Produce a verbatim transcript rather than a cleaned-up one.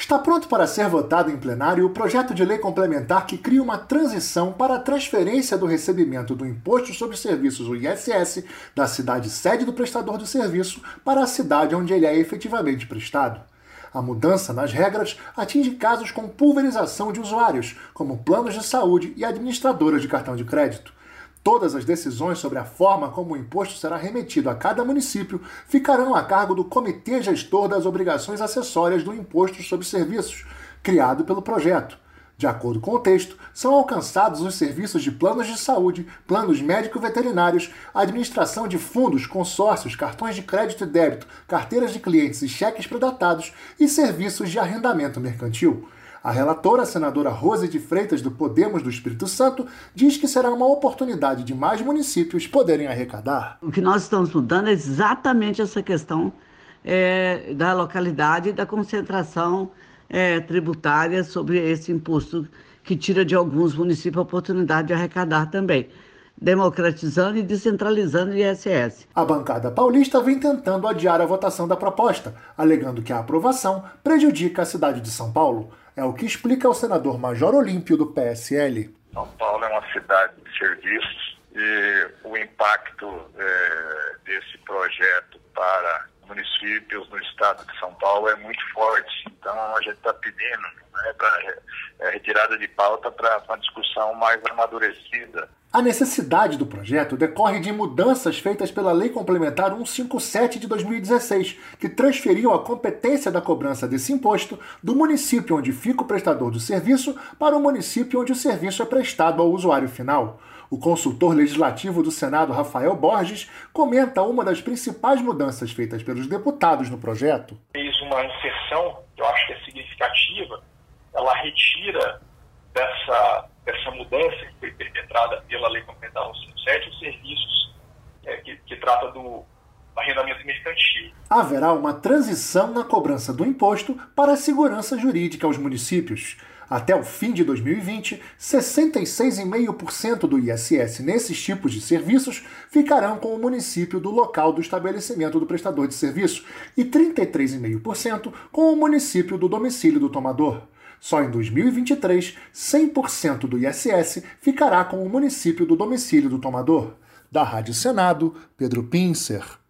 Está pronto para ser votado em plenário o projeto de lei complementar que cria uma transição para a transferência do recebimento do Imposto sobre Serviços, o I S S, da cidade sede do prestador do serviço para a cidade onde ele é efetivamente prestado. A mudança nas regras atinge casos com pulverização de usuários, como planos de saúde e administradoras de cartão de crédito. Todas as decisões sobre a forma como o imposto será remetido a cada município ficarão a cargo do Comitê Gestor das Obrigações Acessórias do Imposto sobre Serviços, criado pelo projeto. De acordo com o texto, são alcançados os serviços de planos de saúde, planos médico-veterinários, administração de fundos, consórcios, cartões de crédito e débito, carteiras de clientes e cheques predatados e serviços de arrendamento mercantil. A relatora, a senadora Rose de Freitas, do Podemos do Espírito Santo, diz que será uma oportunidade de mais municípios poderem arrecadar. O que nós estamos mudando é exatamente essa questão é, da localidade e da concentração é, tributária sobre esse imposto que tira de alguns municípios a oportunidade de arrecadar também, democratizando e descentralizando o I S S. A bancada paulista vem tentando adiar a votação da proposta, alegando que a aprovação prejudica a cidade de São Paulo. É o que explica o senador Major Olímpio, do P S L. São Paulo é uma cidade de serviços e o impacto é, desse projeto para municípios no estado de São Paulo é muito forte. Então a gente está pedindo né, para é, retirada de pauta para uma discussão mais amadurecida. A necessidade do projeto decorre de mudanças feitas pela Lei Complementar cento e cinquenta e sete de dois mil e dezesseis, que transferiu a competência da cobrança desse imposto do município onde fica o prestador do serviço para o município onde o serviço é prestado ao usuário final. O consultor legislativo do Senado, Rafael Borges, comenta uma das principais mudanças feitas pelos deputados no projeto. Fez uma inserção, que eu acho que é significativa, ela retira dessa, dessa mudança que foi perpetrada pela Lei Complementar cento e cinquenta e sete os serviços é, que, que trata do arrendamento mercantil. Haverá uma transição na cobrança do imposto para a segurança jurídica aos municípios. Até o fim de dois mil e vinte, sessenta e seis vírgula cinco por cento do I S S nesses tipos de serviços ficarão com o município do local do estabelecimento do prestador de serviço e trinta e três vírgula cinco por cento com o município do domicílio do tomador. Só em dois mil e vinte e três, cem por cento do I S S ficará com o município do domicílio do tomador. Da Rádio Senado, Pedro Pincer.